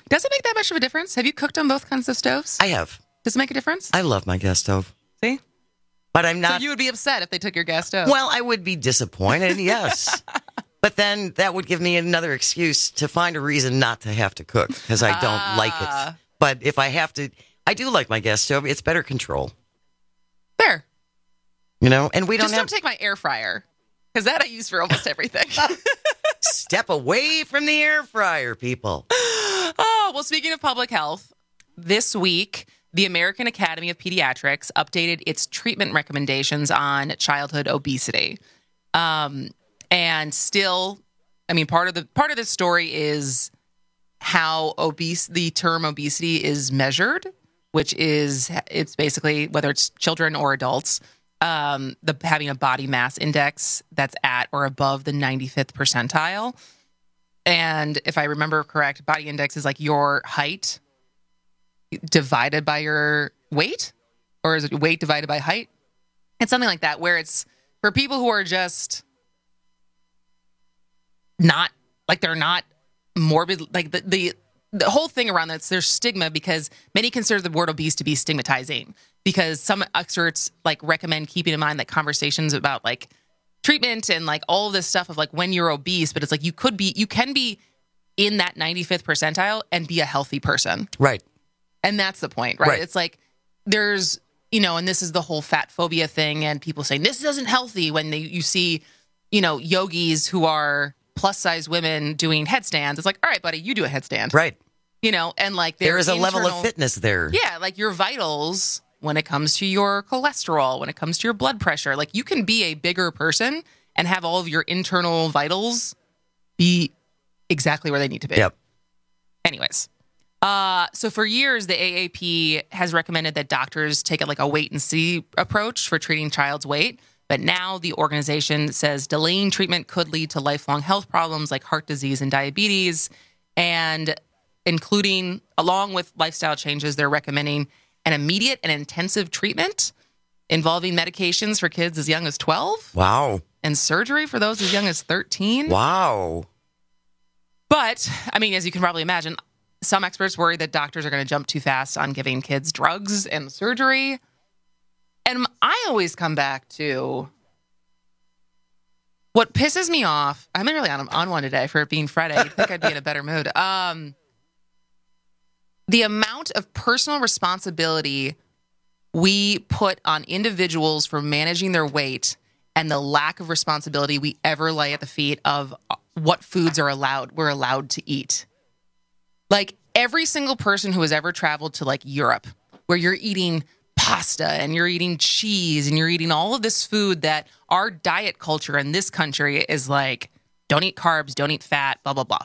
Does it make that much of a difference? Have you cooked on both kinds of stoves? I have. Does it make a difference? I love my gas stove. See? But I'm not. So you would be upset if they took your gas stove. Well, I would be disappointed, yes. But then that would give me another excuse to find a reason not to have to cook because I don't like it. But if I have to, I do like my gas stove. It's better control. Fair. You know, and we don't Just don't take my air fryer because that I use for almost everything. Step away from the air fryer, people. Oh, well, speaking of public health, this week, the American Academy of Pediatrics updated its treatment recommendations on childhood obesity. And still, I mean, part of this story is how the term obesity is measured, which is it's basically whether it's children or adults, having a body mass index that's at or above the 95th percentile. And if I remember correct, body index is like your height divided by your weight, or is it weight divided by height? It's something like that, where it's for people who are just not like they're not morbid, like the whole thing around that, there's stigma because many consider the word obese to be stigmatizing because some experts like recommend keeping in mind that conversations about like treatment and like all of this stuff of like when you're obese, but it's like you can be in that 95th percentile and be a healthy person. Right. And that's the point, right? It's like there's, and this is the whole fat phobia thing and people saying this isn't healthy when you see, yogis who are plus size women doing headstands. It's like, all right, buddy, you do a headstand. Right. And like there is a level of fitness there. Yeah. Like your vitals when it comes to your cholesterol, when it comes to your blood pressure, like you can be a bigger person and have all of your internal vitals be exactly where they need to be. Yep. Anyways. So for years, the AAP has recommended that doctors take a wait and see approach for treating child's weight. But now the organization says delaying treatment could lead to lifelong health problems like heart disease and diabetes. And including, along with lifestyle changes, they're recommending an immediate and intensive treatment involving medications for kids as young as 12. Wow. And surgery for those as young as 13. Wow. But, I mean, as you can probably imagine, some experts worry that doctors are going to jump too fast on giving kids drugs and surgery. And I always come back to what pisses me off. I'm really on one today for it being Friday. You'd think I'd be in a better mood. The amount of personal responsibility we put on individuals for managing their weight and the lack of responsibility we ever lay at the feet of what foods we're allowed to eat. Like every single person who has ever traveled to like Europe, where you're eating pasta and you're eating cheese and you're eating all of this food that our diet culture in this country is like, don't eat carbs, don't eat fat, blah, blah, blah.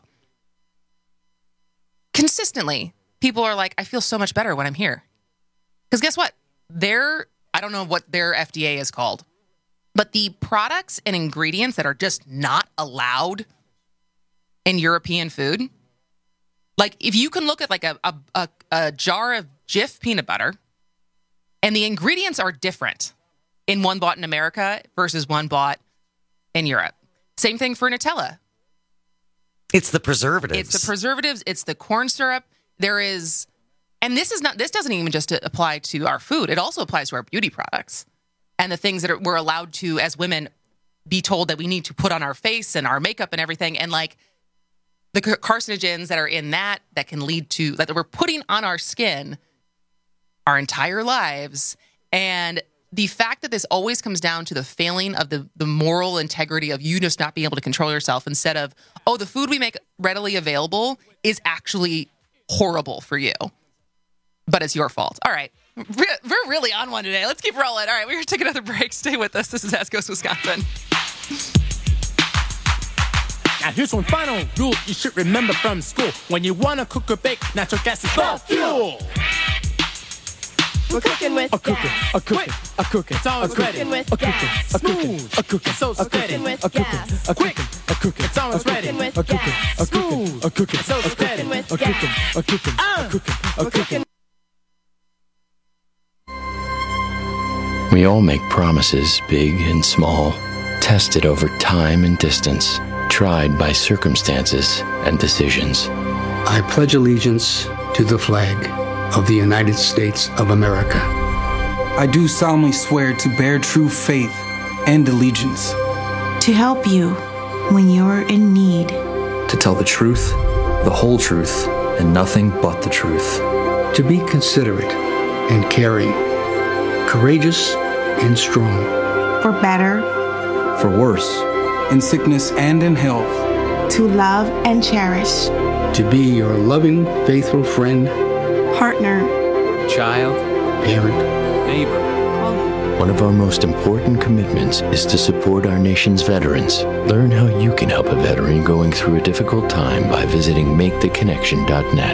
Consistently, people are like, I feel so much better when I'm here. Because guess what? I don't know what their FDA is called, but the products and ingredients that are just not allowed in European food, like if you can look at like a jar of Jif peanut butter and the ingredients are different in one bought in America versus one bought in Europe. Same thing for Nutella. It's the preservatives. It's the corn syrup. And this doesn't even just apply to our food. It also applies to our beauty products and the things that we're allowed to, as women, be told that we need to put on our face and our makeup and everything. And like the carcinogens that are in that can lead to, that we're putting on our skin our entire lives. And the fact that this always comes down to the failing of the moral integrity of you just not being able to control yourself instead of, the food we make readily available is actually horrible for you, but it's your fault. All right. We're really on one today. Let's keep rolling. All right. We're going to take another break. Stay with us. This is Ask Us Wisconsin. Now here's one final rule you should remember from school. When you want to cook or bake, natural gas is the fuel. We're cooking with gas. A cooking. It's always ready. Cooking with gas. Smooth. A cooking. So steady. Cooking with gas. Quick. A cooking. It's always ready. Cooking with gas. Smooth. A cooking. So steady. Cooking with gas. A cooking. We all make promises, big and small, tested over time and distance, tried by circumstances and decisions. I pledge allegiance to the flag of the United States of America. I do solemnly swear to bear true faith and allegiance. To help you when you're in need. To tell the truth, the whole truth, and nothing but the truth. To be considerate and caring, courageous and strong. For better. For worse. In sickness and in health. To love and cherish. To be your loving, faithful friend. Partner. Child. Parent. Neighbor. One of our most important commitments is to support our nation's veterans. Learn how you can help a veteran going through a difficult time by visiting maketheconnection.net.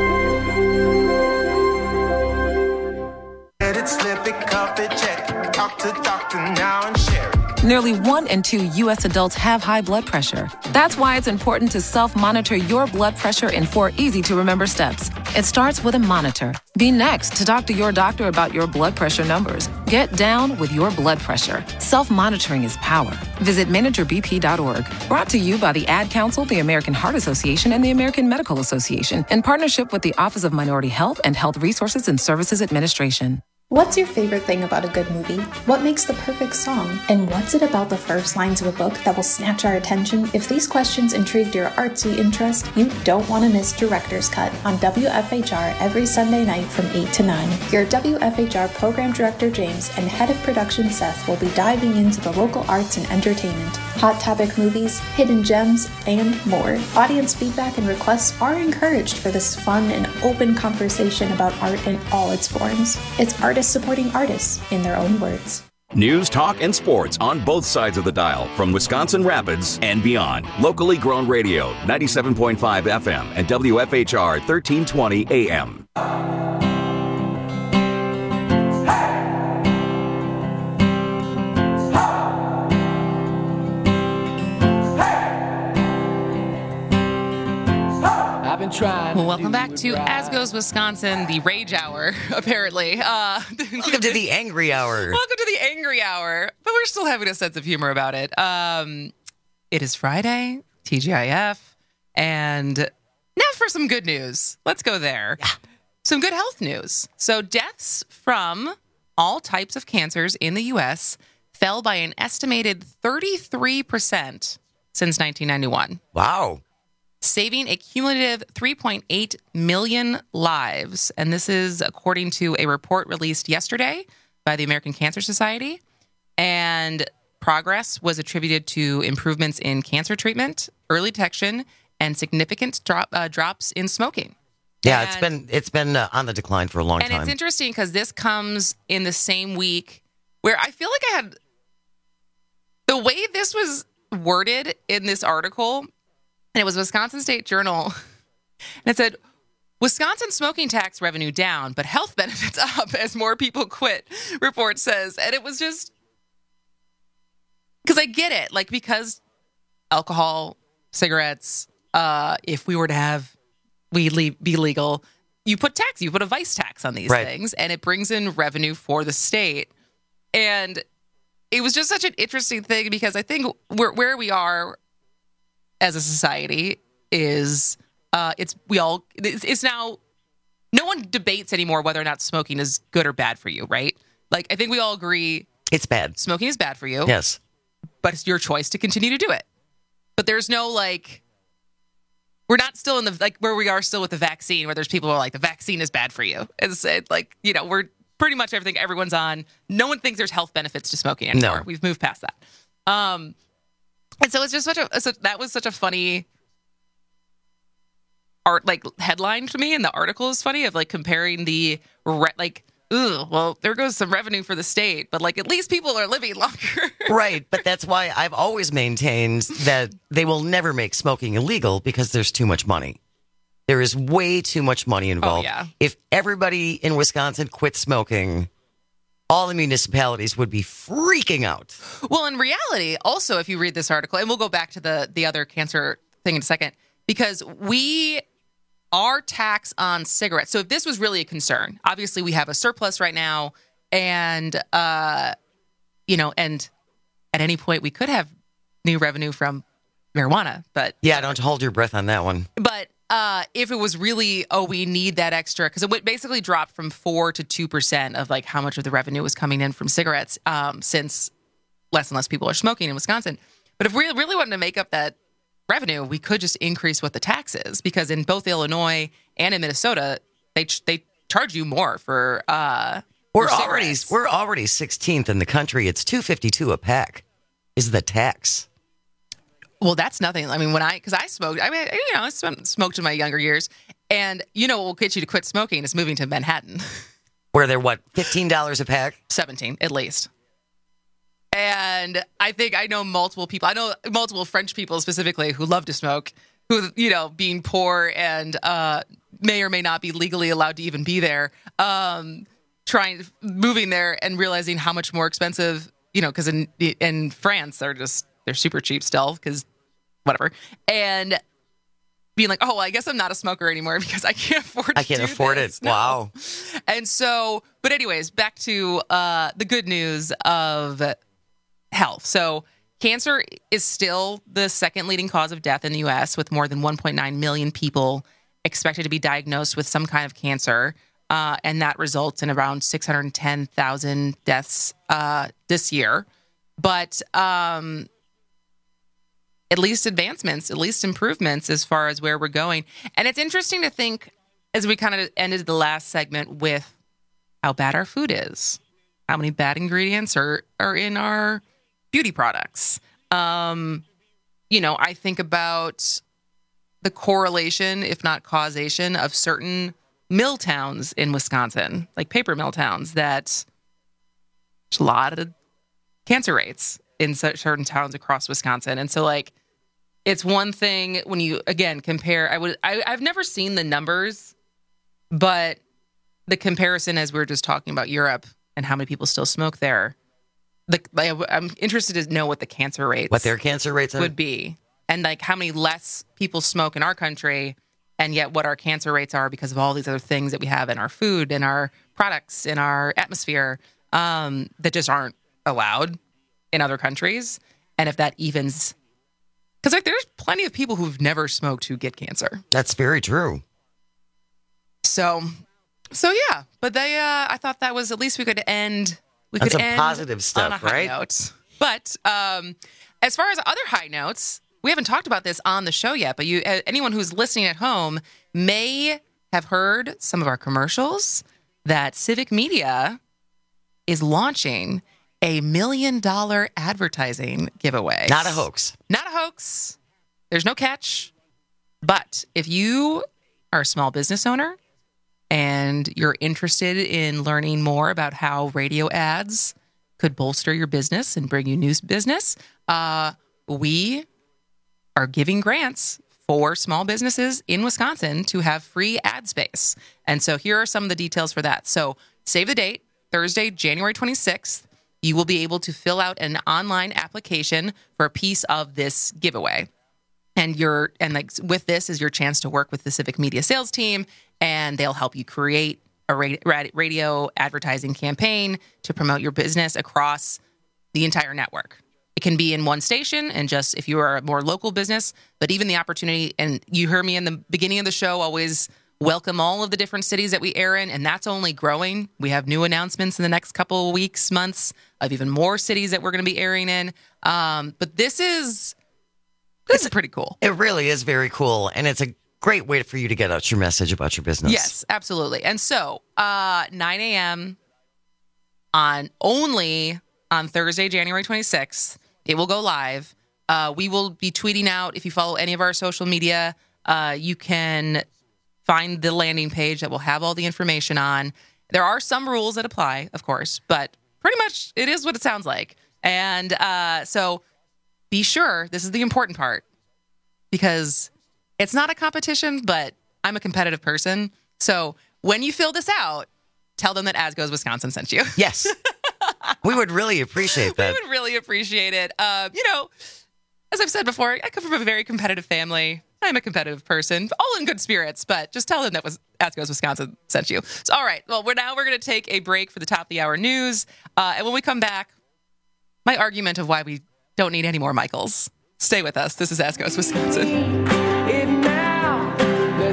Nearly 1 in 2 U.S. adults have high blood pressure. That's why it's important to self-monitor your blood pressure in 4 easy-to-remember steps. It starts with a monitor. Be next to talk to your doctor about your blood pressure numbers. Get down with your blood pressure. Self-monitoring is power. Visit managerbp.org. Brought to you by the Ad Council, the American Heart Association, and the American Medical Association, in partnership with the Office of Minority Health and Health Resources and Services Administration. What's your favorite thing about a good movie? What makes the perfect song? And what's it about the first lines of a book that will snatch our attention? If these questions intrigued your artsy interest, you don't want to miss Director's Cut on WFHR every Sunday night from 8 to 9. Your WFHR Program Director James and Head of Production Seth will be diving into the local arts and entertainment, hot topic movies, hidden gems, and more. Audience feedback and requests are encouraged for this fun and open conversation about art in all its forms. It's artists supporting artists in their own words. News, talk, and sports on both sides of the dial from Wisconsin Rapids and beyond. Locally grown radio, 97.5 FM and WFHR 1320 AM. Well, welcome back to As Goes Wisconsin, the Rage Hour, apparently. Welcome to the Angry Hour. Welcome to the Angry Hour, but we're still having a sense of humor about it. It is Friday, TGIF, and now for some good news. Let's go there. Yeah. Some good health news. So deaths from all types of cancers in the U.S. fell by an estimated 33% since 1991. Wow. Saving a cumulative 3.8 million lives. And this is according to a report released yesterday by the American Cancer Society. And progress was attributed to improvements in cancer treatment, early detection, and significant drops in smoking. Yeah, it's been on the decline for a long time. And it's interesting because this comes in the same week where I feel like I had the way this was worded in this article. And it was Wisconsin State Journal. And it said, Wisconsin smoking tax revenue down, but health benefits up as more people quit, report says. And it was just, because I get it. Like, because alcohol, cigarettes, if we were to have weed be legal, you put a vice tax on these things, and it brings in revenue for the state. And it was just such an interesting thing because I think where we are as a society is it's now no one debates anymore whether or not smoking is good or bad for you, right? Like, I think we all agree it's bad. Smoking is bad for you. Yes. But it's your choice to continue to do it. But there's no we're not still in the where we are still with the vaccine, where there's people who are like, the vaccine is bad for you. It's we're pretty much everyone's on. No one thinks there's health benefits to smoking anymore. No. We've moved past that. And so it's just that was such a funny headline to me, and the article is funny of comparing the well, there goes some revenue for the state, but at least people are living longer. Right, but that's why I've always maintained that they will never make smoking illegal because there's too much money. There is way too much money involved. Oh, yeah. If everybody in Wisconsin quit smoking, all the municipalities would be freaking out. Well, in reality, also, if you read this article, and we'll go back to the other cancer thing in a second, because our tax on cigarettes. So if this was really a concern, obviously we have a surplus right now, and and at any point we could have new revenue from marijuana. But yeah, don't hold your breath on that one. But if it was really, we need that extra, because it basically dropped from 4 to 2% of like how much of the revenue was coming in from cigarettes, since less and less people are smoking in Wisconsin. But if we really wanted to make up that revenue, we could just increase what the tax is, because in both Illinois and in Minnesota, they charge you more for. We're already 16th in the country. It's $2.52 a pack. Is the tax? Well, that's nothing. I mean, because I smoked. I mean, I smoked in my younger years, and what will get you to quit smoking is moving to Manhattan, where they're $15 a pack, 17 at least. And I think I know multiple people. I know multiple French people specifically who love to smoke, who, being poor and may or may not be legally allowed to even be there, moving there and realizing how much more expensive, because in France, they're super cheap still, because whatever. And being like, oh, well, I guess I'm not a smoker anymore because I can't afford it. No. Wow. And so, but anyways, back to the good news of health. So cancer is still the second leading cause of death in the U.S., with more than 1.9 million people expected to be diagnosed with some kind of cancer. And that results in around 610,000 deaths this year. But at least advancements, at least improvements as far as where we're going. And it's interesting to think, as we kind of ended the last segment, with how bad our food is, how many bad ingredients are in our beauty products. I think about the correlation, if not causation, of certain mill towns in Wisconsin, like paper mill towns, that there's a lot of cancer rates in certain towns across Wisconsin. And so, like, it's one thing when you, again, compare. I've never seen the numbers, but the comparison, as we were just talking about Europe and how many people still smoke there, I'm interested to know what the cancer rates, what their cancer rates would be, and like how many less people smoke in our country, and yet what our cancer rates are because of all these other things that we have in our food, in our products, in our atmosphere, that just aren't allowed in other countries. And if that evens, because like there's plenty of people who've never smoked who get cancer. That's very true. So yeah, but I thought that was, at least we could end. That's some positive stuff, on a high note. But as far as other high notes, we haven't talked about this on the show yet, but anyone who's listening at home may have heard some of our commercials that Civic Media is launching a $1 million advertising giveaway. Not a hoax. Not a hoax. There's no catch. But if you are a small business owner and you're interested in learning more about how radio ads could bolster your business and bring you new business, we are giving grants for small businesses in Wisconsin to have free ad space. And so here are some of the details for that. So save the date, Thursday, January 26th. You will be able to fill out an online application for a piece of this giveaway. And with this is your chance to work with the Civic Media sales team, and they'll help you create a radio advertising campaign to promote your business across the entire network. It can be in one station, and just if you are a more local business, but even the opportunity, and you heard me in the beginning of the show, always welcome all of the different cities that we air in, and that's only growing. We have new announcements in the next couple of weeks, months, of even more cities that we're going to be airing in. But this is pretty cool. It really is very cool, and it's a great way for you to get out your message about your business. Yes, absolutely. And so 9 a.m. on Thursday, January 26th, it will go live. We will be tweeting out. If you follow any of our social media, you can find the landing page that will have all the information on. There are some rules that apply, of course, but pretty much it is what it sounds like. And so be sure, this is the important part, because it's not a competition, but I'm a competitive person. So when you fill this out, tell them that As Goes Wisconsin sent you. Yes. We would really appreciate that. We would really appreciate it. As I've said before, I come from a very competitive family. I'm a competitive person, all in good spirits, but just tell them that As Goes Wisconsin sent you. So, all right. Well, we're going to take a break for the top of the hour news. And when we come back, my argument of why we don't need any more Michaels. Stay with us. This is As Goes Wisconsin. Now,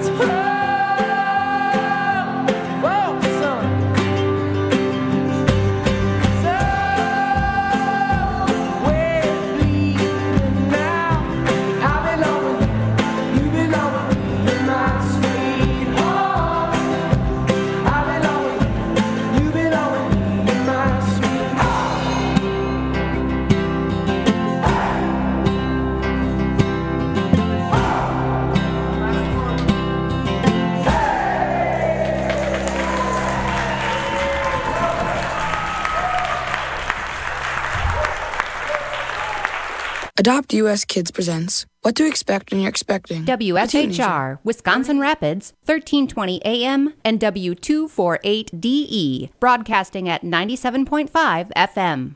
Adopt US Kids presents What to Expect When You're Expecting. WFHR, Wisconsin Rapids, 1320 AM and W248DE, broadcasting at 97.5 FM.